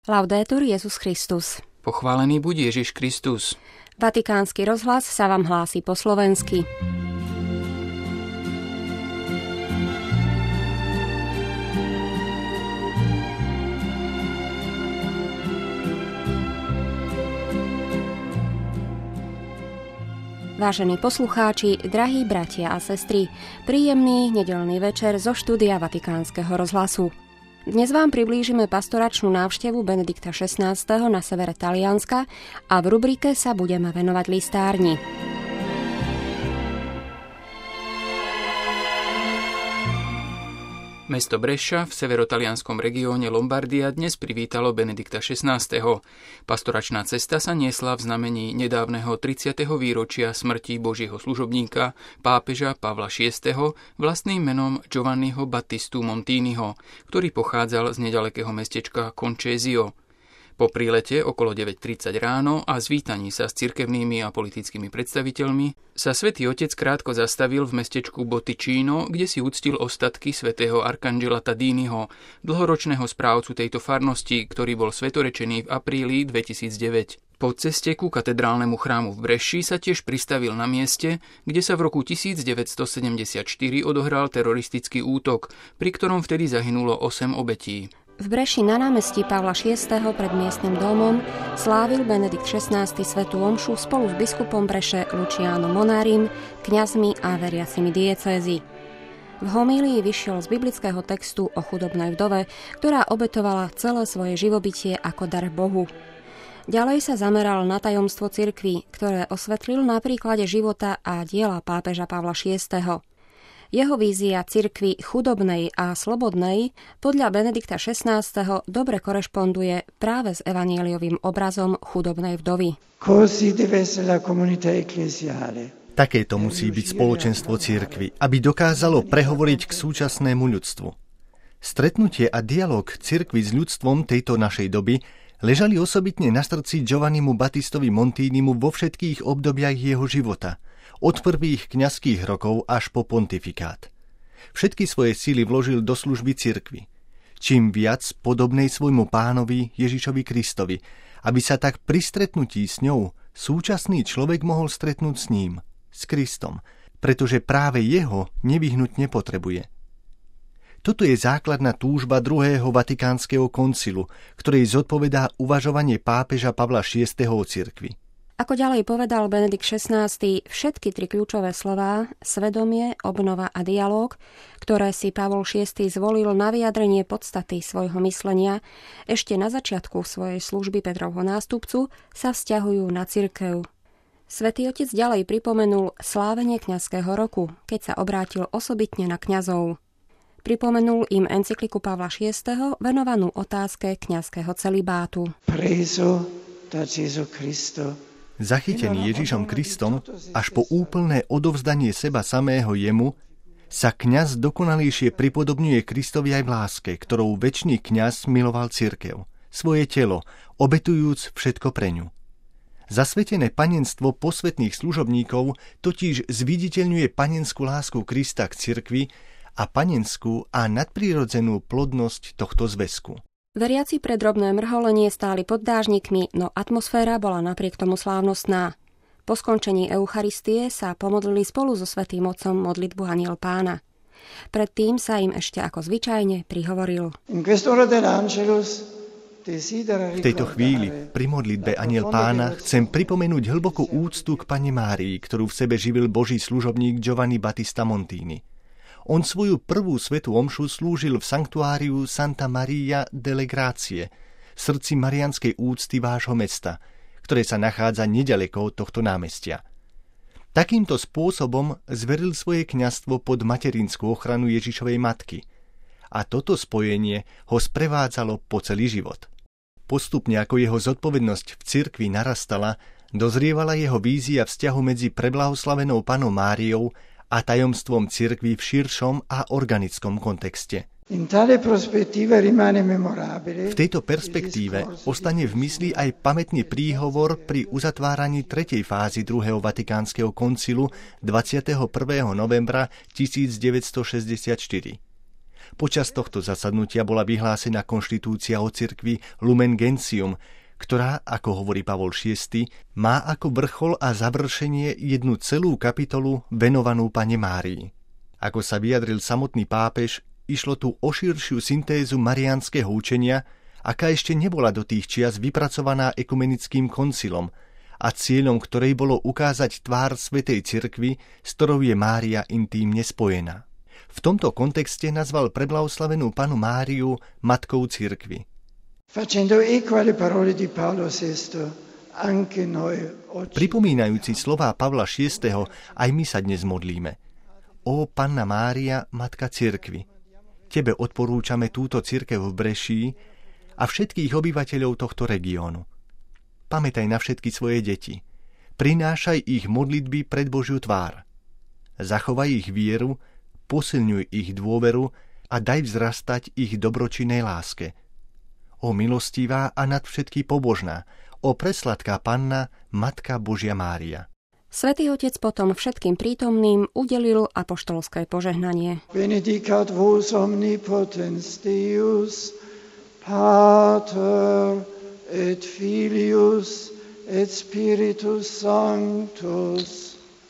Laudetur Jesus Christus. Pochválený buď Ježiš Kristus. Vatikánsky rozhlas sa vám hlási po slovensky. Vážení poslucháči, drahí bratia a sestry, príjemný nedeľný večer zo štúdia Vatikánskeho rozhlasu. Dnes vám priblížime pastoračnú návštevu Benedikta XVI. Na severe Talianska a v rubrike sa budeme venovať listárni. Mesto Brescia v severotalianskom regióne Lombardia dnes privítalo Benedikta XVI. Pastoračná cesta sa niesla v znamení nedávneho 30. výročia smrti Božieho služobníka, pápeža Pavla VI. Vlastným menom Giovanniho Battistu Montiniho, ktorý pochádzal z nedalekého mestečka Concesio. Po prílete okolo 9:30 ráno a zvítaní sa s cirkevnými a politickými predstaviteľmi sa Svätý Otec krátko zastavil v mestečku Botticino, kde si uctil ostatky svätého Arcangela Tadiniho, dlhoročného správcu tejto farnosti, ktorý bol svetorečený v apríli 2009. Po ceste ku katedrálnemu chrámu v Bresci sa tiež pristavil na mieste, kde sa v roku 1974 odohral teroristický útok, pri ktorom vtedy zahynulo 8 obetí. V Bresci na námestí Pavla VI. Pred miestnym domom slávil Benedikt XVI. Svätú omšu spolu s biskupom Bresce Luciano Monarim, kňazmi a veriacimi diecézy. V homílii vyšiel z biblického textu o chudobnej vdove, ktorá obetovala celé svoje živobytie ako dar Bohu. Ďalej sa zameral na tajomstvo cirkvi, ktoré osvetlil na príklade života a diela pápeža Pavla VI. Jeho vízia cirkvi chudobnej a slobodnej podľa Benedikta XVI. Dobre korešponduje práve s evanjeliovým obrazom chudobnej vdovy. Takéto musí byť spoločenstvo cirkvi, aby dokázalo prehovoriť k súčasnému ľudstvu. Stretnutie a dialog cirkvi s ľudstvom tejto našej doby ležali osobitne na srdci Giovannimu Battistovi Montinimu vo všetkých obdobiach jeho života, od prvých kňazských rokov až po pontifikát. Všetky svoje síly vložil do služby cirkvi, čím viac podobnej svojmu pánovi Ježišovi Kristovi, aby sa tak pri stretnutí s ňou súčasný človek mohol stretnúť s ním, s Kristom, pretože práve jeho nevyhnutne potrebuje. Toto je základná túžba druhého Vatikánskeho koncilu, ktorej zodpovedá uvažovanie pápeža Pavla VI. O cirkvi. Ako ďalej povedal Benedikt XVI, všetky tri kľúčové slová, svedomie, obnova a dialóg, ktoré si Pavol VI. Zvolil na vyjadrenie podstaty svojho myslenia ešte na začiatku svojej služby Petrovho nástupcu, sa vzťahujú na cirkev. Svätý Otec ďalej pripomenul slávenie kňazského roku, keď sa obrátil osobitne na kňazov. Pripomenul im encykliku Pavla VI. Venovanú otázke kňazského celibátu. Zachytený Ježišom Kristom až po úplné odovzdanie seba samého jemu, sa kňaz dokonalejšie pripodobňuje Kristovi aj v láske, ktorou večný kňaz miloval cirkev, svoje telo, obetujúc všetko pre ňu. Zasvetené panenstvo posvätných služobníkov totiž zviditeľňuje panenskú lásku Krista k cirkvi a panenskú a nadprirodzenú plodnosť tohto zväzku. Veriaci pre drobné mrholenie stáli pod dážnikmi, no atmosféra bola napriek tomu slávnostná. Po skončení Eucharistie sa pomodlili spolu so Svätým Otcom modlitbu Anjel Pána. Predtým sa im ešte ako zvyčajne prihovoril. V tejto chvíli pri modlitbe Anjel Pána chcem pripomenúť hlbokú úctu k Panne Márii, ktorú v sebe živil Boží služobník Giovanni Battista Montini. On svoju prvú svätú omšu slúžil v sanktuáriu Santa Maria delle Grazie, v srdci marianskej úcty vášho mesta, ktoré sa nachádza nedaleko od tohto námestia. Takýmto spôsobom zveril svoje kňazstvo pod materinskú ochranu Ježišovej matky. A toto spojenie ho sprevádzalo po celý život. Postupne ako jeho zodpovednosť v cirkvi narastala, dozrievala jeho vízia vzťahu medzi preblahoslavenou Pannou Máriou a tajomstvom cirkvi v širšom a organickom kontexte. V tejto perspektíve ostane v mysli aj pamätný príhovor pri uzatváraní tretej fázy druhého Vatikánskeho koncilu 21. novembra 1964. Počas tohto zasadnutia bola vyhlásená konštitúcia o cirkvi Lumen Gentium, ktorá, ako hovorí Pavol VI, má ako vrchol a završenie jednu celú kapitolu venovanú Panne Márii. Ako sa vyjadril samotný pápež, išlo tu o širšiu syntézu mariánskeho učenia, aká ešte nebola do tých čias vypracovaná ekumenickým koncilom a cieľom ktorej bolo ukázať tvár svätej cirkvi, s ktorou je Mária intímne spojená. V tomto kontexte nazval preblahoslavenú Pannu Máriu matkou cirkvi. Pripomínajúci slová Pavla VI, aj my sa dnes modlíme. Ó Panna Mária, matka cirkvi, tebe odporúčame túto cirkev v Brešii a všetkých obyvateľov tohto regiónu. Pamätaj na všetky svoje deti. Prinášaj ich modlitby pred Božiu tvár. Zachovaj ich vieru, posilňuj ich dôveru a daj vzrastať ich dobročinnej láske. O milostivá a nad všetky pobožná, o presladká Panna, Matka Božia Mária. Svätý Otec potom všetkým prítomným udelil apoštolské požehnanie. Benedicat vos omnipotens Deus, Pater et Filius et Spiritus Sanctus.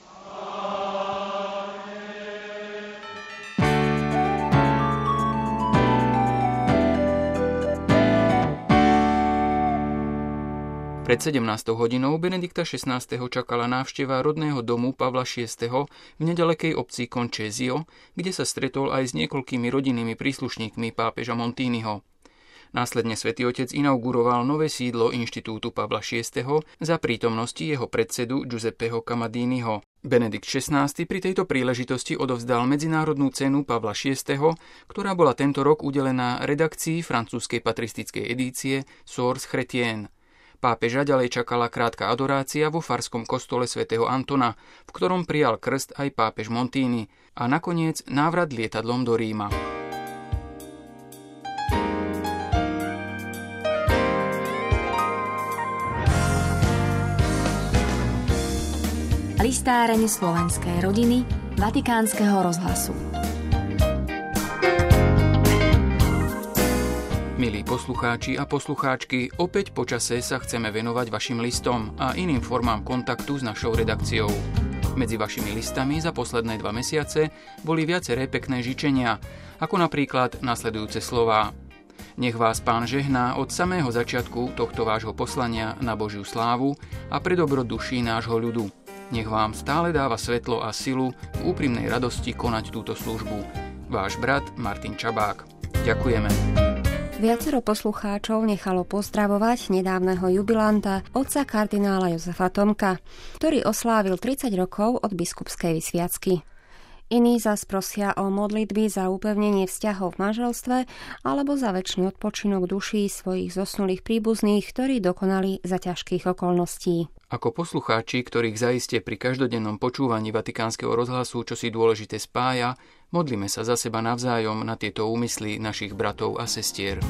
Pred 17. hodinou Benedikta XVI. Čakala návšteva rodného domu Pavla VI. V nedalekej obci Concesio, kde sa stretol aj s niekoľkými rodinnými príslušníkmi pápeža Montiniho. Následne Svätý Otec inauguroval nové sídlo Inštitútu Pavla VI. Za prítomnosti jeho predsedu Giuseppeho Camadiniho. Benedikt XVI. Pri tejto príležitosti odovzdal medzinárodnú cenu Pavla VI., ktorá bola tento rok udelená redakcii francúzskej patristickej edície Sources Chrétiennes. Pápeža ďalej čakala krátka adorácia vo farskom kostole svätého Antona, v ktorom prijal krst aj pápež Montini a nakoniec návrat lietadlom do Ríma. Listáreň slovenskej rodiny Vatikánskeho rozhlasu. Milí poslucháči a poslucháčky, opäť počase sa chceme venovať vašim listom a iným formám kontaktu s našou redakciou. Medzi vašimi listami za posledné 2 mesiace boli viaceré pekné žičenia, ako napríklad nasledujúce slová. Nech vás Pán žehná od samého začiatku tohto vášho poslania na Božiu slávu a pre dobro duší nášho ľudu. Nech vám stále dáva svetlo a silu v úprimnej radosti konať túto službu. Váš brat Martin Čabák. Ďakujeme. Viacero poslucháčov nechalo pozdravovať nedávneho jubilanta, otca kardinála Jozefa Tomka, ktorý oslávil 30 rokov od biskupskej vysviacky. Iní zas prosia o modlitby za upevnenie vzťahov v manželstve alebo za večný odpočinok duší svojich zosnulých príbuzných, ktorí dokonali za ťažkých okolností. Ako poslucháči, ktorých zaiste pri každodennom počúvaní Vatikánskeho rozhlasu čosi dôležité spája, modlíme sa za seba navzájom na tieto úmysly našich bratov a sestier.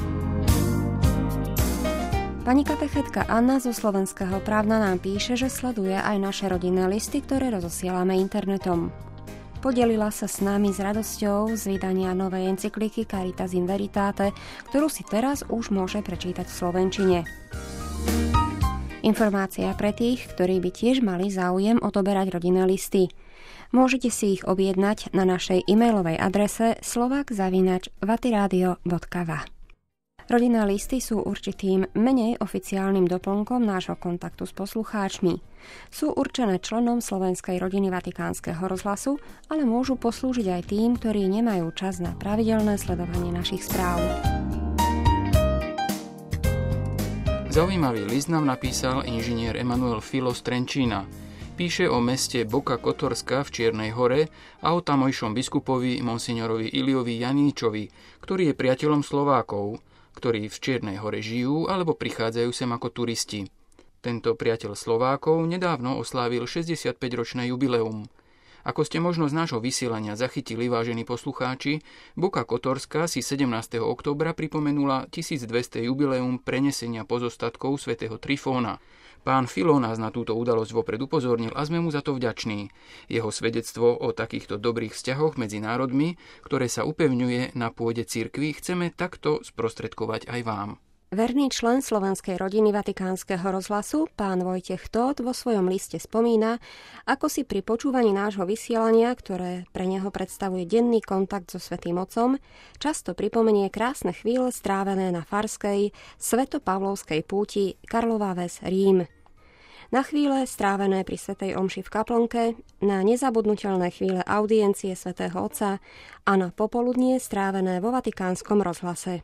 Pani katechetka Anna zo Slovenského Právna nám píše, že sleduje aj naše rodinné listy, ktoré rozosielame internetom. Podelila sa s nami s radosťou z vydania novej encykliky Caritas in Veritate, ktorú si teraz už môže prečítať v slovenčine. Informácia pre tých, ktorí by tiež mali záujem odoberať rodinné listy. Môžete si ich objednať na našej e-mailovej adrese slovak@vatiradio.va. Rodinné listy sú určitým menej oficiálnym doplnkom nášho kontaktu s poslucháčmi. Sú určené členom slovenskej rodiny Vatikánskeho rozhlasu, ale môžu poslúžiť aj tým, ktorí nemajú čas na pravidelné sledovanie našich správ. Zaujímavý list nám napísal inžinier Emanuel Filo z Trenčína. Píše o meste Boka Kotorska v Čiernej Hore a o tamojšom biskupovi monsignorovi Iliovi Janíčovi, ktorý je priateľom Slovákov, ktorí v Čiernej Hore žijú alebo prichádzajú sem ako turisti. Tento priateľ Slovákov nedávno oslávil 65-ročné jubileum. Ako ste možno z nášho vysielania zachytili, vážení poslucháči, Boka Kotorská si 17. októbra pripomenula 1200. jubileum prenesenia pozostatkov svätého Trifóna. Pán Filo nás na túto udalosť vopred upozornil a sme mu za to vďační. Jeho svedectvo o takýchto dobrých vzťahoch medzi národmi, ktoré sa upevňuje na pôde cirkvi, chceme takto sprostredkovať aj vám. Verný člen slovenskej rodiny Vatikánskeho rozhlasu, pán Vojtech Tóth, vo svojom liste spomína, ako si pri počúvaní nášho vysielania, ktoré pre neho predstavuje denný kontakt so Svätým Otcom, často pripomenie krásne chvíle strávené na farskej svätopavlovskej púti Karlova Ves, Rím. Na chvíle strávené pri svätej omši v kaplnke, na nezabudnuteľné chvíle audiencie Svätého Otca a na popoludnie strávené vo Vatikánskom rozhlase.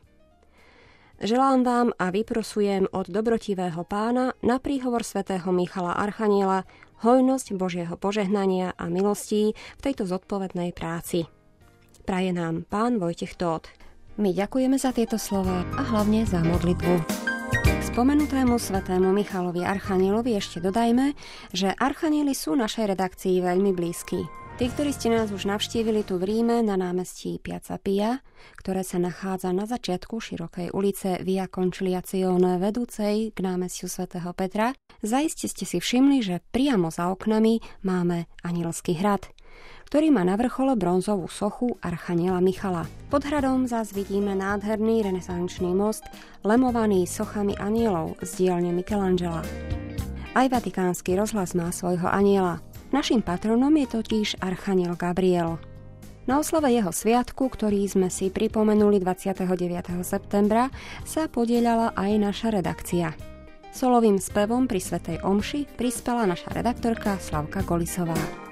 Želám vám a vyprosujem od dobrotivého Pána na príhovor svätého Michala Archaniela hojnosť Božieho požehnania a milostí v tejto zodpovednej práci. Praje nám pán Vojtech Tóth. My ďakujeme za tieto slová a hlavne za modlitbu. K spomenutému svätému Michalovi Archanielovi ešte dodajme, že archanieli sú našej redakcii veľmi blízki. Tí, ktorí ste nás už navštívili tu v Ríme na námestí Piazza Pia, ktoré sa nachádza na začiatku širokej ulice Via Conciliazione vedúcej k námestiu svätého Petra, zaiste ste si všimli, že priamo za oknami máme Anielský hrad, ktorý má na vrchole bronzovú sochu Archaniela Michala. Pod hradom zas vidíme nádherný renesančný most, lemovaný sochami anielov z dielne Michelangela. Aj Vatikánsky rozhlas má svojho aniela. Naším patronom je totiž Archaniel Gabriel. Na oslave jeho sviatku, ktorý sme si pripomenuli 29. septembra, sa podieľala aj naša redakcia. Solovým spevom pri svätej omši prispela naša redaktorka Slavka Golisová.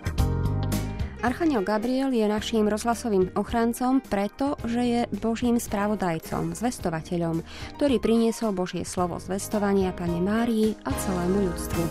Archaniel Gabriel je naším rozhlasovým ochrancom preto, že je Božím spravodajcom, zvestovateľom, ktorý priniesol Božie slovo zvestovania Panne Márii a celému ľudstvu.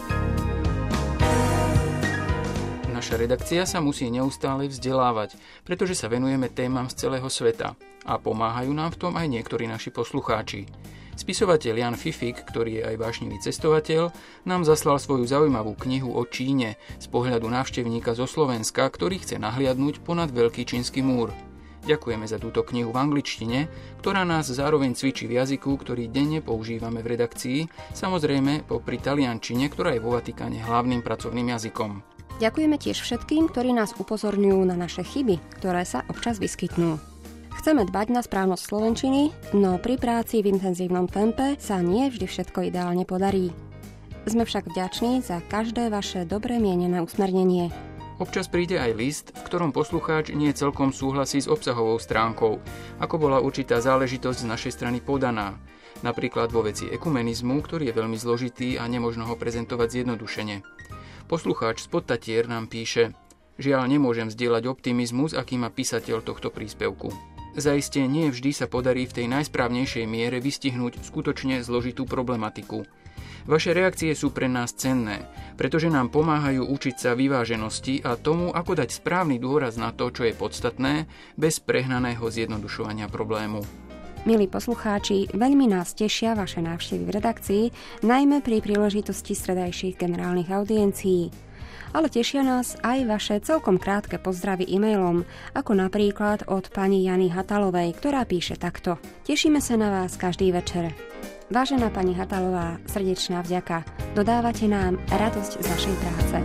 Naša redakcia sa musí neustále vzdelávať, pretože sa venujeme témam z celého sveta a pomáhajú nám v tom aj niektorí naši poslucháči. Spisovateľ Jan Fifik, ktorý je aj vášnivý cestovateľ, nám zaslal svoju zaujímavú knihu o Číne z pohľadu návštevníka zo Slovenska, ktorý chce nahliadnúť ponad Veľký čínsky múr. Ďakujeme za túto knihu v angličtine, ktorá nás zároveň cvičí v jazyku, ktorý denne používame v redakcii, samozrejme popri taliančine, ktorá je vo Vatikáne hlavným pracovným jazykom. Ďakujeme tiež všetkým, ktorí nás upozorňujú na naše chyby, ktoré sa občas vyskytnú. Chceme dbať na správnosť slovenčiny, no pri práci v intenzívnom tempe sa nie vždy všetko ideálne podarí. Sme však vďační za každé vaše dobre mienené usmernenie. Občas príde aj list, v ktorom poslucháč nie celkom súhlasí s obsahovou stránkou, ako bola určitá záležitosť z našej strany podaná. Napríklad vo veci ekumenizmu, ktorý je veľmi zložitý a nemožno ho prezentovať zjednodušene. Poslucháč z Podtatier nám píše: Žiaľ, nemôžem zdieľať optimizmus, aký má písateľ tohto príspevku. Zaiste nie vždy sa podarí v tej najsprávnejšej miere vystihnúť skutočne zložitú problematiku. Vaše reakcie sú pre nás cenné, pretože nám pomáhajú učiť sa vyváženosti a tomu, ako dať správny dôraz na to, čo je podstatné, bez prehnaného zjednodušovania problému. Milí poslucháči, veľmi nás tešia vaše návštevy v redakcii, najmä pri príležitosti stredajších generálnych audiencií. Ale tešia nás aj vaše celkom krátke pozdravy e-mailom, ako napríklad od pani Jany Hatalovej, ktorá píše takto: Tešíme sa na vás každý večer. Vážená pani Hatalová, srdečná vďaka. Dodávate nám radosť z vašej práce.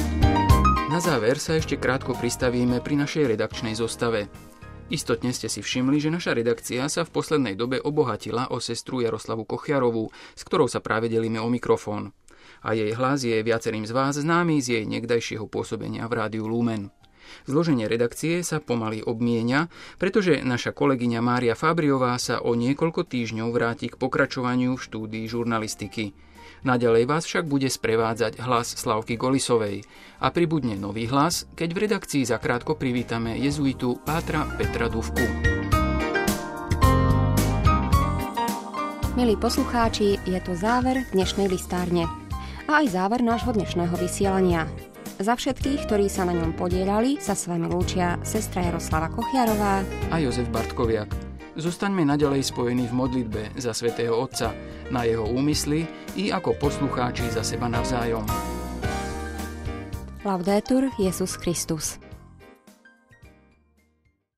Na záver sa ešte krátko pristavíme pri našej redakčnej zostave. Istotne ste si všimli, že naša redakcia sa v poslednej dobe obohatila o sestru Jaroslavu Kochiarovú, s ktorou sa práve delíme o mikrofón. A jej hlas je viacerým z vás známy z jej niekdajšieho pôsobenia v rádiu Lumen. Zloženie redakcie sa pomaly obmienia, pretože naša kolegyňa Mária Fábriová sa o niekoľko týždňov vráti k pokračovaniu v štúdii žurnalistiky. Naďalej vás však bude sprevádzať hlas Slavky Golisovej a pribudne nový hlas, keď v redakcii zakrátko privítame jezuitu pátra Petra Dufku. Milí poslucháči, je to záver dnešnej listárne a aj záver nášho dnešného vysielania. Za všetkých, ktorí sa na ňom podieľali, sa s vami lúčia sestra Jaroslava Kochiarová a Jozef Bartkoviak. Zostaňme naďalej spojení v modlitbe za svätého Otca, na jeho úmysly i ako poslucháči za seba navzájom. Laudetur Jesus Christus.